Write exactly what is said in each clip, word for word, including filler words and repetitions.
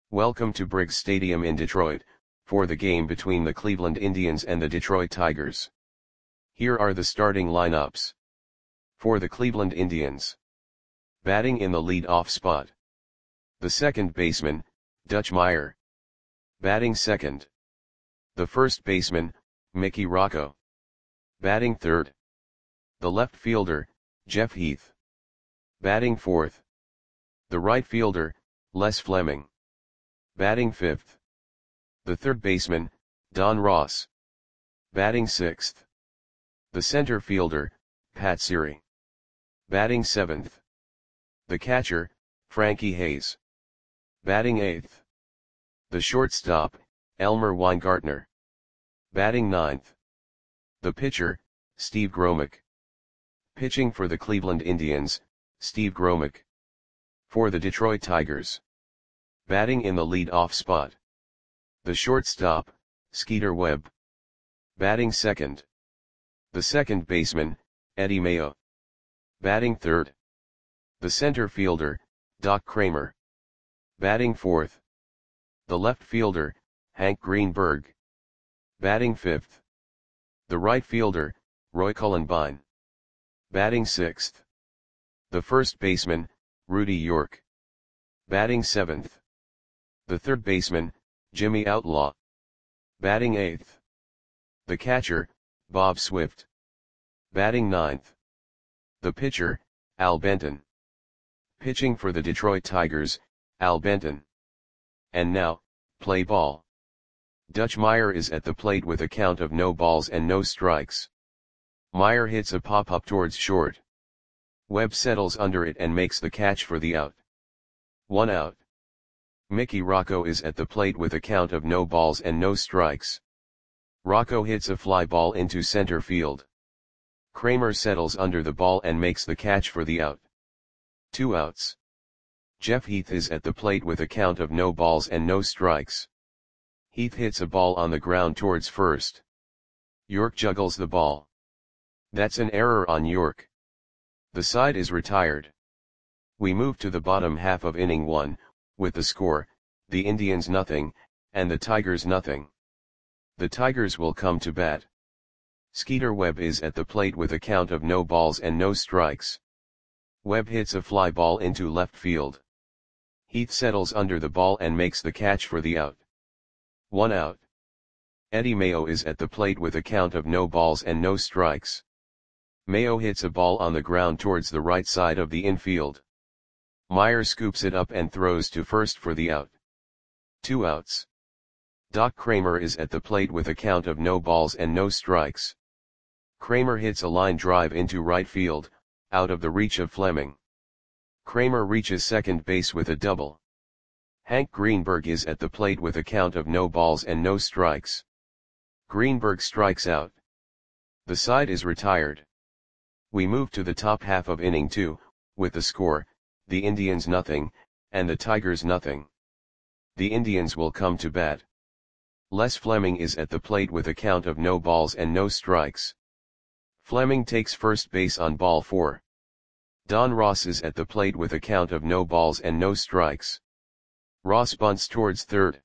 Welcome to Briggs Stadium in Detroit, for the game between the Cleveland Indians and the Detroit Tigers. Here are the starting lineups. For the Cleveland Indians. Batting in the lead-off spot. The second baseman, Dutch Meyer. Batting second. The first baseman, Mickey Rocco. Batting third. The left fielder, Jeff Heath. Batting fourth. The right fielder, Les Fleming. Batting fifth. The third baseman, Don Ross. Batting sixth. The center fielder, Pat Siri. Batting seventh. The catcher, Frankie Hayes. Batting eighth. The shortstop, Elmer Weingartner. Batting ninth. The pitcher, Steve Gromick. Pitching for the Cleveland Indians, Steve Gromick. For the Detroit Tigers. Batting in the lead-off spot. The shortstop, Skeeter Webb. Batting second. The second baseman, Eddie Mayo. Batting third. The center fielder, Doc Kramer. Batting fourth. The left fielder, Hank Greenberg. Batting fifth. The right fielder, Roy Cullenbine. Batting sixth. The first baseman, Rudy York. Batting seventh. The third baseman, Jimmy Outlaw. Batting eighth. The catcher, Bob Swift. Batting ninth. The pitcher, Al Benton. Pitching for the Detroit Tigers, Al Benton. And now, play ball. Dutch Meyer is at the plate with a count of no balls and no strikes. Meyer hits a pop-up towards short. Webb settles under it and makes the catch for the out. One out. Mickey Rocco is at the plate with a count of no balls and no strikes. Rocco hits a fly ball into center field. Kramer settles under the ball and makes the catch for the out. Two outs. Jeff Heath is at the plate with a count of no balls and no strikes. Heath hits a ball on the ground towards first. York juggles the ball. That's an error on York. The side is retired. We move to the bottom half of inning one, with the score, the Indians nothing, and the Tigers nothing. The Tigers will come to bat. Skeeter Webb is at the plate with a count of no balls and no strikes. Webb hits a fly ball into left field. Heath settles under the ball and makes the catch for the out. One out. Eddie Mayo is at the plate with a count of no balls and no strikes. Mayo hits a ball on the ground towards the right side of the infield. Meyer scoops it up and throws to first for the out. Two outs. Doc Kramer is at the plate with a count of no balls and no strikes. Kramer hits a line drive into right field, out of the reach of Fleming. Kramer reaches second base with a double. Hank Greenberg is at the plate with a count of no balls and no strikes. Greenberg strikes out. The side is retired. We move to the top half of inning two, with the score, the Indians nothing, and the Tigers nothing. The Indians will come to bat. Les Fleming is at the plate with a count of no balls and no strikes. Fleming takes first base on ball four. Don Ross is at the plate with a count of no balls and no strikes. Ross bunts towards third.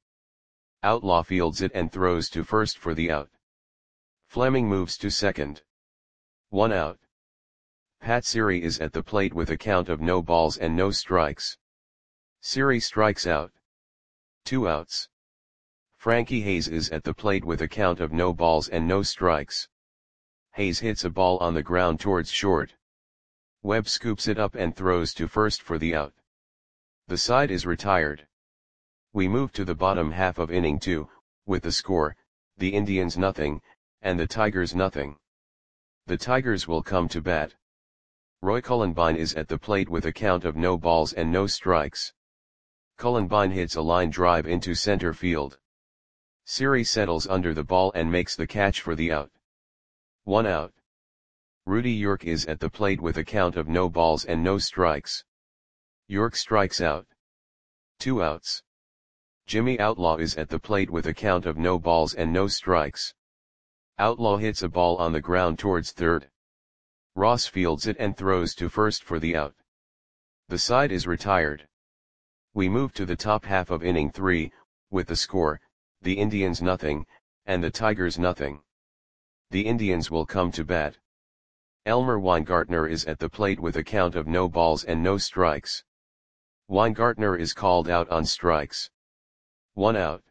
Outlaw fields it and throws to first for the out. Fleming moves to second. One out. Pat Siri is at the plate with a count of no balls and no strikes. Siri strikes out. Two outs. Frankie Hayes is at the plate with a count of no balls and no strikes. Hayes hits a ball on the ground towards short. Webb scoops it up and throws to first for the out. The side is retired. We move to the bottom half of inning two, with the score, the Indians nothing, and the Tigers nothing. The Tigers will come to bat. Roy Cullenbine is at the plate with a count of no balls and no strikes. Cullenbine hits a line drive into center field. Siri settles under the ball and makes the catch for the out. One out. Rudy York is at the plate with a count of no balls and no strikes. York strikes out. Two outs. Jimmy Outlaw is at the plate with a count of no balls and no strikes. Outlaw hits a ball on the ground towards third. Ross fields it and throws to first for the out. The side is retired. We move to the top half of inning three, with the score, the Indians nothing, and the Tigers nothing. The Indians will come to bat. Elmer Weingartner is at the plate with a count of no balls and no strikes. Weingartner is called out on strikes. One out.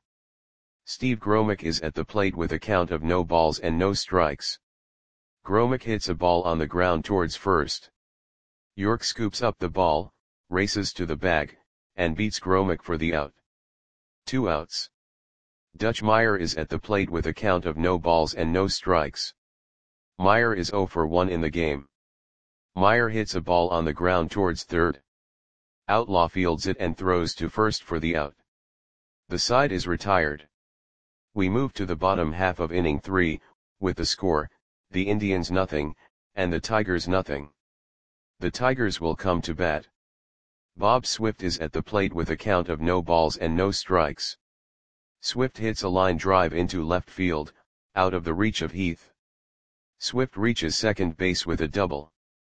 Steve Gromick is at the plate with a count of no balls and no strikes. Gromick hits a ball on the ground towards first. York scoops up the ball, races to the bag, and beats Gromick for the out. Two outs. Dutch Meyer is at the plate with a count of no balls and no strikes. Meyer is oh for one in the game. Meyer hits a ball on the ground towards third. Outlaw fields it and throws to first for the out. The side is retired. We move to the bottom half of inning three, with the score, the Indians nothing, and the Tigers nothing. The Tigers will come to bat. Bob Swift is at the plate with a count of no balls and no strikes. Swift hits a line drive into left field, out of the reach of Heath. Swift reaches second base with a double.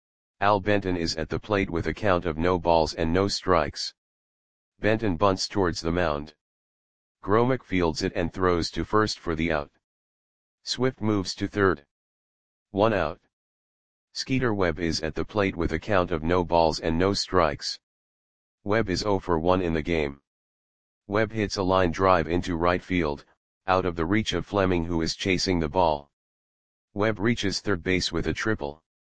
Al Benton is at the plate with a count of no balls and no strikes. Benton bunts towards the mound. Gromick fields it and throws to first for the out. Swift moves to third. One out. Skeeter Webb is at the plate with a count of no balls and no strikes. Webb is oh for one in the game. Webb hits a line drive into right field, out of the reach of Fleming, who is chasing the ball. Webb reaches third base with a triple.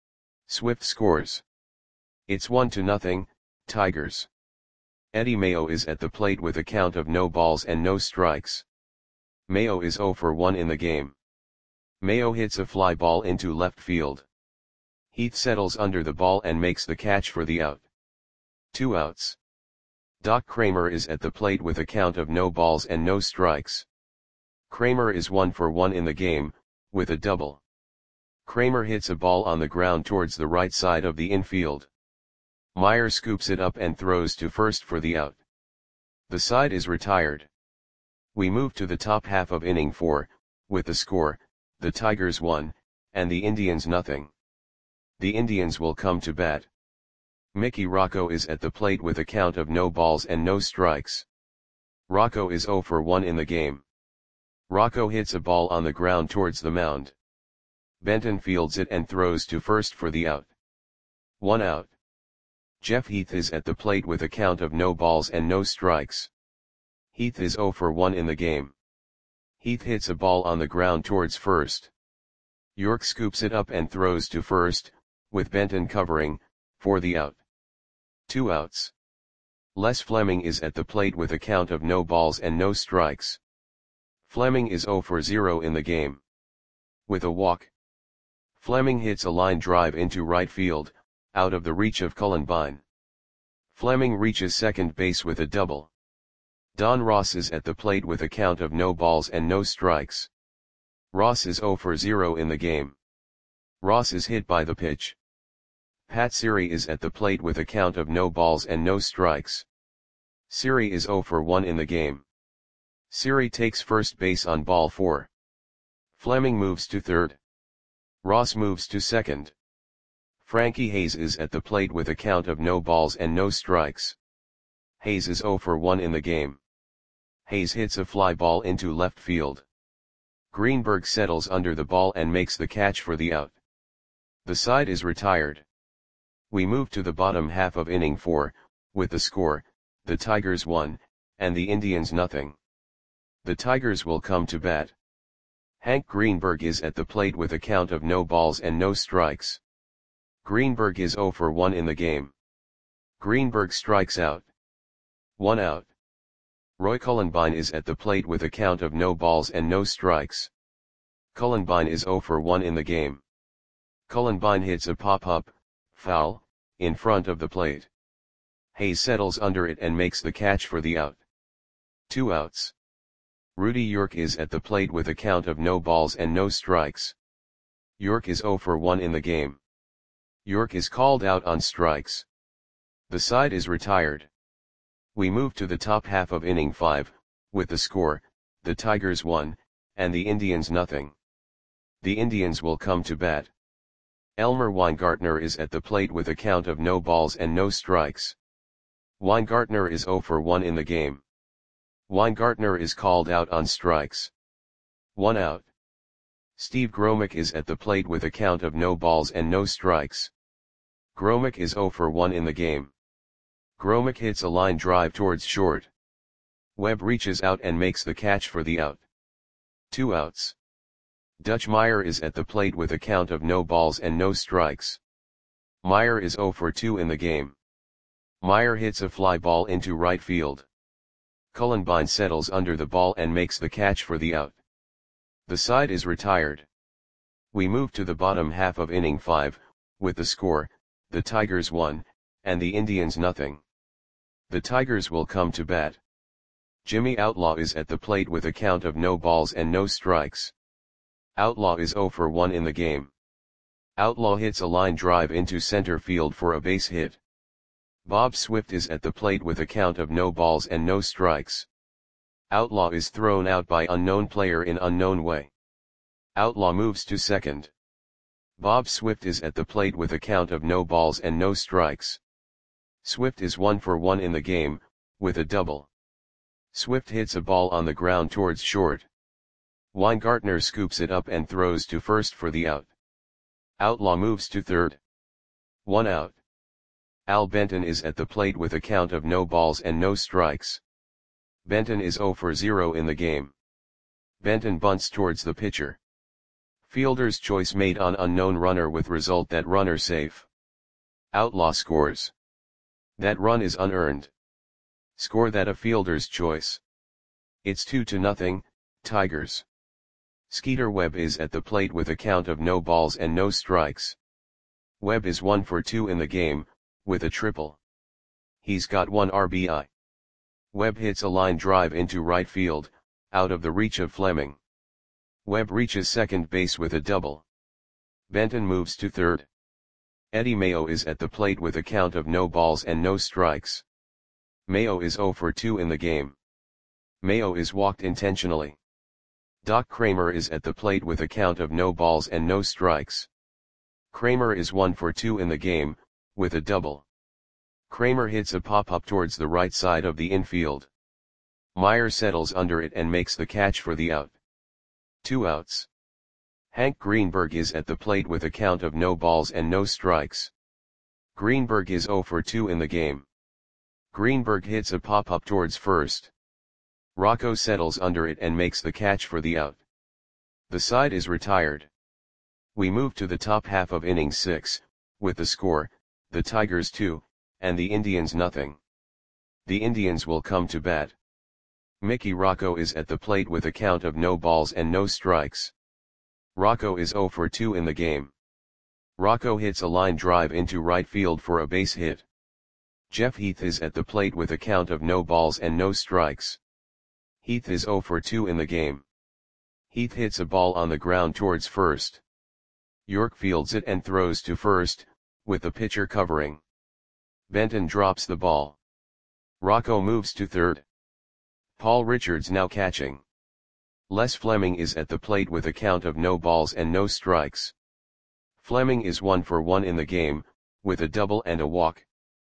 Swift scores. It's one to nothing, Tigers. Eddie Mayo is at the plate with a count of no balls and no strikes. Mayo is oh for one in the game. Mayo hits a fly ball into left field. Heath settles under the ball and makes the catch for the out. Two outs. Doc Kramer is at the plate with a count of no balls and no strikes. Kramer is one for one in the game, with a double. Kramer hits a ball on the ground towards the right side of the infield. Meyer scoops it up and throws to first for the out. The side is retired. We move to the top half of inning four, with the score, the Tigers one, and the Indians nothing. The Indians will come to bat. Mickey Rocco is at the plate with a count of no balls and no strikes. Rocco is oh for one in the game. Rocco hits a ball on the ground towards the mound. Benton fields it and throws to first for the out. One out. Jeff Heath is at the plate with a count of no balls and no strikes. Heath is oh for one in the game. Heath hits a ball on the ground towards first. York scoops it up and throws to first, with Benton covering, for the out. Two outs. Les Fleming is at the plate with a count of no balls and no strikes. Fleming is oh for zero in the game. With a walk. Fleming hits a line drive into right field, out of the reach of Cullenbine. Fleming reaches second base with a double. Don Ross is at the plate with a count of no balls and no strikes. Ross is oh for zero in the game. Ross is hit by the pitch. Pat Siri is at the plate with a count of no balls and no strikes. Siri is oh for one in the game. Siri takes first base on ball four. Fleming moves to third. Ross moves to second. Frankie Hayes is at the plate with a count of no balls and no strikes. Hayes is oh for one in the game. Hayes hits a fly ball into left field. Greenberg settles under the ball and makes the catch for the out. The side is retired. We move to the bottom half of inning four, with the score, the Tigers one, and the Indians nothing. The Tigers will come to bat. Hank Greenberg is at the plate with a count of no balls and no strikes. Greenberg is oh for one in the game. Greenberg strikes out. One out. Roy Cullenbine is at the plate with a count of no balls and no strikes. Cullenbine is oh for one in the game. Cullenbine hits a pop-up, foul, in front of the plate. Hayes settles under it and makes the catch for the out. Two outs. Rudy York is at the plate with a count of no balls and no strikes. York is oh for one in the game. York is called out on strikes. The side is retired. We move to the top half of inning five, with the score, the Tigers one, and the Indians nothing. The Indians will come to bat. Elmer Weingartner is at the plate with a count of no balls and no strikes. Weingartner is zero for one in the game. Weingartner is called out on strikes. One out. Steve Gromick is at the plate with a count of no balls and no strikes. Gromick is zero for one in the game. Gromick hits a line drive towards short. Webb reaches out and makes the catch for the out. Two outs. Dutch Meyer is at the plate with a count of no balls and no strikes. Meyer is zero for two in the game. Meyer hits a fly ball into right field. Cullenbine settles under the ball and makes the catch for the out. The side is retired. We move to the bottom half of inning five, with the score, the Tigers one, and the Indians nothing. The Tigers will come to bat. Jimmy Outlaw is at the plate with a count of no balls and no strikes. Outlaw is zero for one in the game. Outlaw hits a line drive into center field for a base hit. Bob Swift is at the plate with a count of no balls and no strikes. Outlaw is thrown out by unknown player in unknown way. Outlaw moves to second. Bob Swift is at the plate with a count of no balls and no strikes. Swift is one for one in the game, with a double. Swift hits a ball on the ground towards short. Weingartner scoops it up and throws to first for the out. Outlaw moves to third. One out. Al Benton is at the plate with a count of no balls and no strikes. Benton is zero for zero in the game. Benton bunts towards the pitcher. Fielder's choice made on unknown runner with result that runner safe. Outlaw scores. That run is unearned. Score that a fielder's choice. It's two to nothing, Tigers. Skeeter Webb is at the plate with a count of no balls and no strikes. Webb is one for two in the game, with a triple. He's got one R B I. Webb hits a line drive into right field, out of the reach of Fleming. Webb reaches second base with a double. Benton moves to third. Eddie Mayo is at the plate with a count of no balls and no strikes. Mayo is zero for two in the game. Mayo is walked intentionally. Doc Kramer is at the plate with a count of no balls and no strikes. Kramer is one for two in the game, with a double. Kramer hits a pop-up towards the right side of the infield. Meyer settles under it and makes the catch for the out. Two outs. Hank Greenberg is at the plate with a count of no balls and no strikes. Greenberg is zero for two in the game. Greenberg hits a pop-up towards first. Rocco settles under it and makes the catch for the out. The side is retired. We move to the top half of inning six, with the score, the Tigers two, and the Indians nothing. The Indians will come to bat. Mickey Rocco is at the plate with a count of no balls and no strikes. Rocco is zero for two in the game. Rocco hits a line drive into right field for a base hit. Jeff Heath is at the plate with a count of no balls and no strikes. Heath is zero for two in the game. Heath hits a ball on the ground towards first. York fields it and throws to first, with the pitcher covering. Benton drops the ball. Rocco moves to third. Paul Richards now catching. Les Fleming is at the plate with a count of no balls and no strikes. Fleming is one for one in the game, with a double and a walk.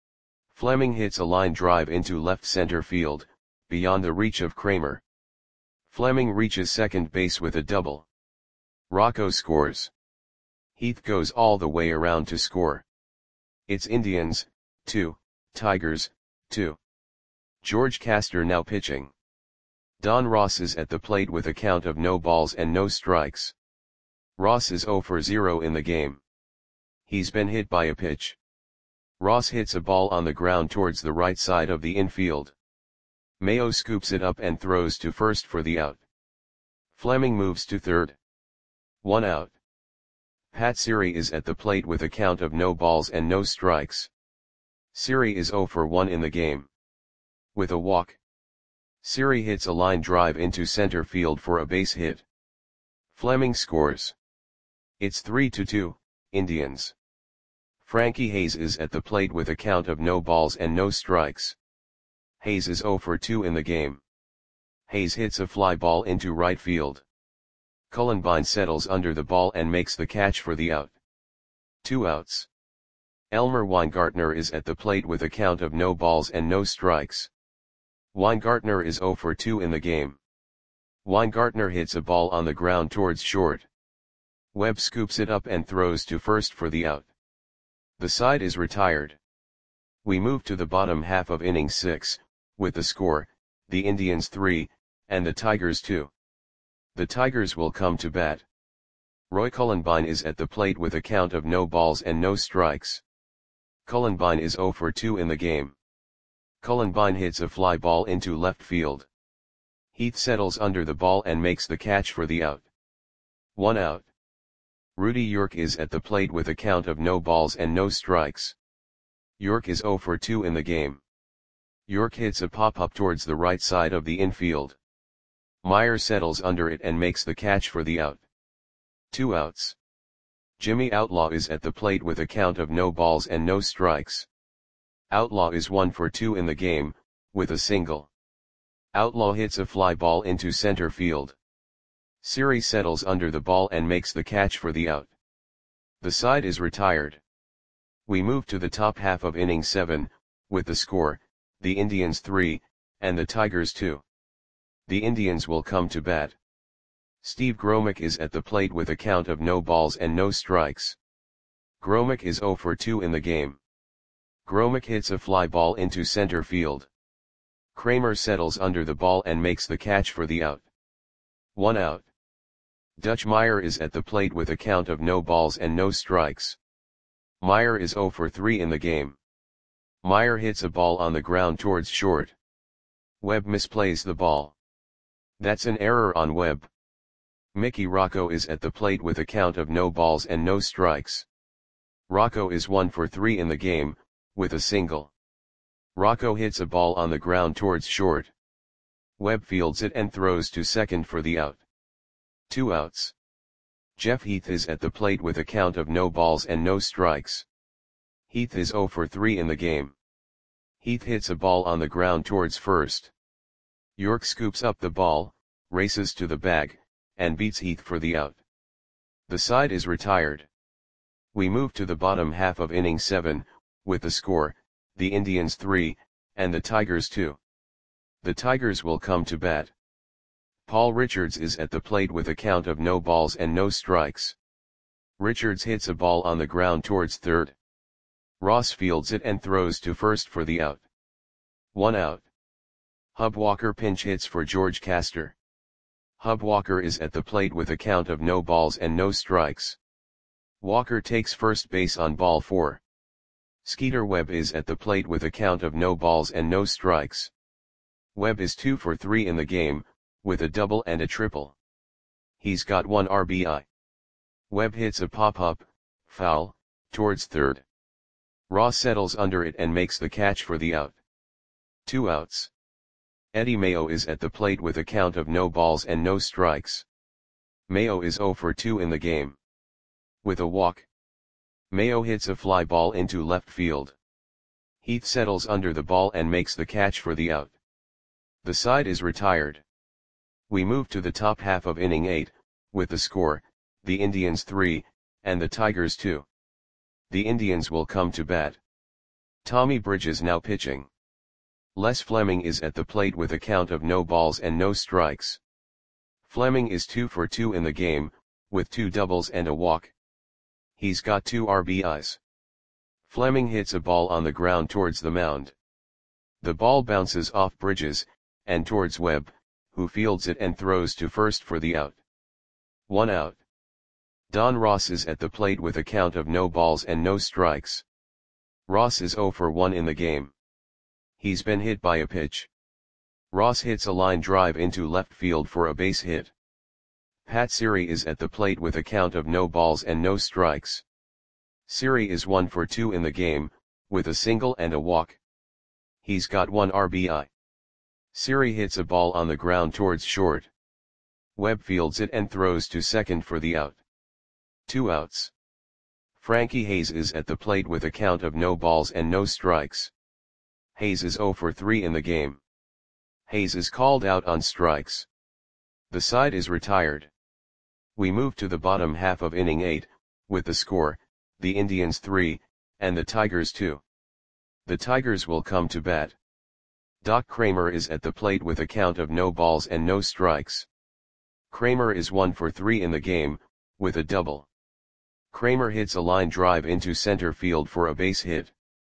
Fleming hits a line drive into left center field, beyond the reach of Kramer. Fleming reaches second base with a double. Rocco scores. Heath goes all the way around to score. It's Indians, two, Tigers, two. George Castor now pitching. Don Ross is at the plate with a count of no balls and no strikes. Ross is zero for zero in the game. He's been hit by a pitch. Ross hits a ball on the ground towards the right side of the infield. Mayo scoops it up and throws to first for the out. Fleming moves to third. One out. Pat Siri is at the plate with a count of no balls and no strikes. Siri is zero for one in the game. With a walk. Siri hits a line drive into center field for a base hit. Fleming scores. It's three to two, Indians. Frankie Hayes is at the plate with a count of no balls and no strikes. Hayes is zero for two in the game. Hayes hits a fly ball into right field. Cullenbine settles under the ball and makes the catch for the out. Two outs. Elmer Weingartner is at the plate with a count of no balls and no strikes. Weingartner is zero for two in the game. Weingartner hits a ball on the ground towards short. Webb scoops it up and throws to first for the out. The side is retired. We move to the bottom half of inning six, with the score, the Indians three, and the Tigers two. The Tigers will come to bat. Roy Cullenbine is at the plate with a count of no balls and no strikes. Cullenbine is zero for two in the game. Cullenbine hits a fly ball into left field. Heath settles under the ball and makes the catch for the out. One out. Rudy York is at the plate with a count of no balls and no strikes. York is zero for two in the game. York hits a pop-up towards the right side of the infield. Meyer settles under it and makes the catch for the out. Two outs. Jimmy Outlaw is at the plate with a count of no balls and no strikes. Outlaw is one for two in the game, with a single. Outlaw hits a fly ball into center field. Siri settles under the ball and makes the catch for the out. The side is retired. We move to the top half of inning seven, with the score, the Indians three, and the Tigers two. The Indians will come to bat. Steve Gromick is at the plate with a count of no balls and no strikes. Gromick is zero for two in the game. Gromick hits a fly ball into center field. Kramer settles under the ball and makes the catch for the out. One out. Dutch Meyer is at the plate with a count of no balls and no strikes. Meyer is zero for three in the game. Meyer hits a ball on the ground towards short. Webb misplays the ball. That's an error on Webb. Mickey Rocco is at the plate with a count of no balls and no strikes. Rocco is one for three in the game, with a single. Rocco hits a ball on the ground towards short. Webb fields it and throws to second for the out. Two outs. Jeff Heath is at the plate with a count of no balls and no strikes. Heath is zero for three in the game. Heath hits a ball on the ground towards first. York scoops up the ball, races to the bag, and beats Heath for the out. The side is retired. We move to the bottom half of inning seven, with the score, the Indians three, and the Tigers two. The Tigers will come to bat. Paul Richards is at the plate with a count of no balls and no strikes. Richards hits a ball on the ground towards third. Ross fields it and throws to first for the out. One out. Hub Walker pinch hits for George Castor. Hub Walker is at the plate with a count of no balls and no strikes. Walker takes first base on ball four. Skeeter Webb is at the plate with a count of no balls and no strikes. Webb is two for three in the game, with a double and a triple. He's got one R B I. Webb hits a pop-up, foul, towards third. Ross settles under it and makes the catch for the out. Two outs. Eddie Mayo is at the plate with a count of no balls and no strikes. Mayo is zero for two in the game. With a walk. Mayo hits a fly ball into left field. Heath settles under the ball and makes the catch for the out. The side is retired. We move to the top half of inning eight, with the score, the Indians three, and the Tigers two. The Indians will come to bat. Tommy Bridges now pitching. Les Fleming is at the plate with a count of no balls and no strikes. Fleming is two for two in the game, with two doubles and a walk. He's got two R B Is. Fleming hits a ball on the ground towards the mound. The ball bounces off Bridges, and towards Webb, who fields it and throws to first for the out. One out. Don Ross is at the plate with a count of no balls and no strikes. Ross is zero for one in the game. He's been hit by a pitch. Ross hits a line drive into left field for a base hit. Pat Siri is at the plate with a count of no balls and no strikes. Siri is one for two in the game, with a single and a walk. He's got one R B I. Siri hits a ball on the ground towards short. Webb fields it and throws to second for the out. Two outs. Frankie Hayes is at the plate with a count of no balls and no strikes. Hayes is zero for three in the game. Hayes is called out on strikes. The side is retired. We move to the bottom half of inning eight, with the score, the Indians three, and the Tigers two. The Tigers will come to bat. Doc Kramer is at the plate with a count of no balls and no strikes. Kramer is one for three in the game, with a double. Kramer hits a line drive into center field for a base hit.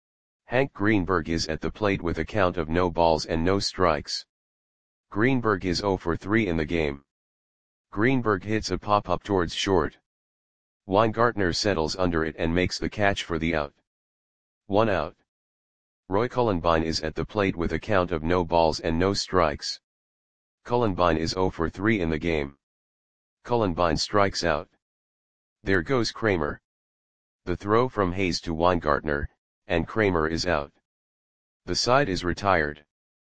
Hank Greenberg is at the plate with a count of no balls and no strikes. Greenberg is zero for three in the game. Greenberg hits a pop-up towards short. Weingartner settles under it and makes the catch for the out. One out. Roy Cullenbine is at the plate with a count of no balls and no strikes. Cullenbine is zero for three in the game. Cullenbine strikes out. There goes Kramer. The throw from Hayes to Weingartner, and Kramer is out. The side is retired.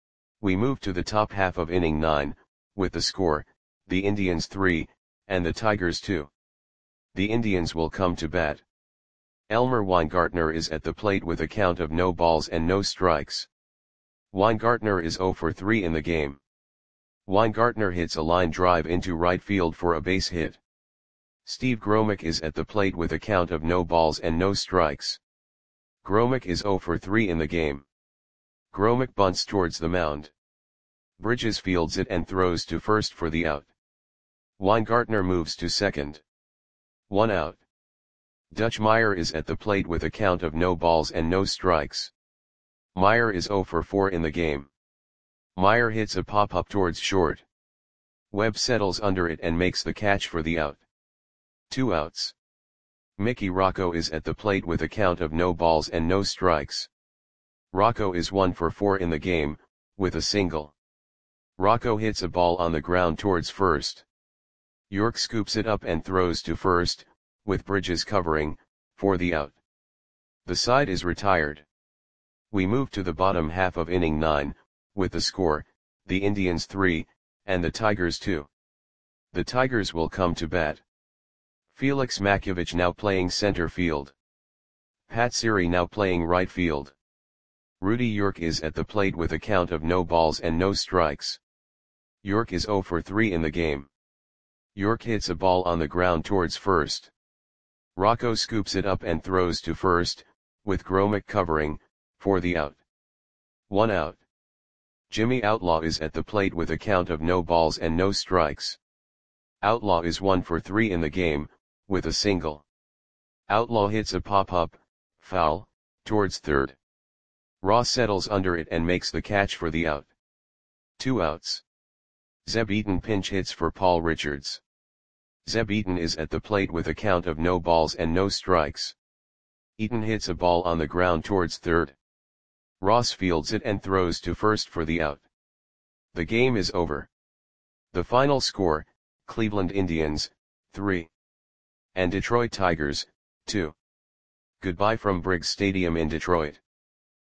We move to the top half of inning nine, with the score, the Indians three, and the Tigers two. The Indians will come to bat. Elmer Weingartner is at the plate with a count of no balls and no strikes. Weingartner is zero for three in the game. Weingartner hits a line drive into right field for a base hit. Steve Gromick is at the plate with a count of no balls and no strikes. Gromick is zero for three in the game. Gromick bunts towards the mound. Bridges fields it and throws to first for the out. Weingartner moves to second. One out. Dutch Meyer is at the plate with a count of no balls and no strikes. Meyer is zero for four in the game. Meyer hits a pop-up towards short. Webb settles under it and makes the catch for the out. Two outs. Mickey Rocco is at the plate with a count of no balls and no strikes. Rocco is one for four in the game, with a single. Rocco hits a ball on the ground towards first. York scoops it up and throws to first, with Bridges covering, for the out. The side is retired. We move to the bottom half of inning nine, with the score, the Indians three, and the Tigers two. The Tigers will come to bat. Felix Makiewicz now playing center field. Pat Siri now playing right field. Rudy York is at the plate with a count of no balls and no strikes. York is zero for three in the game. York hits a ball on the ground towards first. Rocco scoops it up and throws to first, with Gromick covering, for the out. One out. Jimmy Outlaw is at the plate with a count of no balls and no strikes. Outlaw is one for three in the game, with a single. Outlaw hits a pop-up, foul, towards third. Ross settles under it and makes the catch for the out. Two outs. Zeb Eaton pinch hits for Paul Richards. Zeb Eaton is at the plate with a count of no balls and no strikes. Eaton hits a ball on the ground towards third. Ross fields it and throws to first for the out. The game is over. The final score, Cleveland Indians, three. And Detroit Tigers, two. Goodbye from Briggs Stadium in Detroit.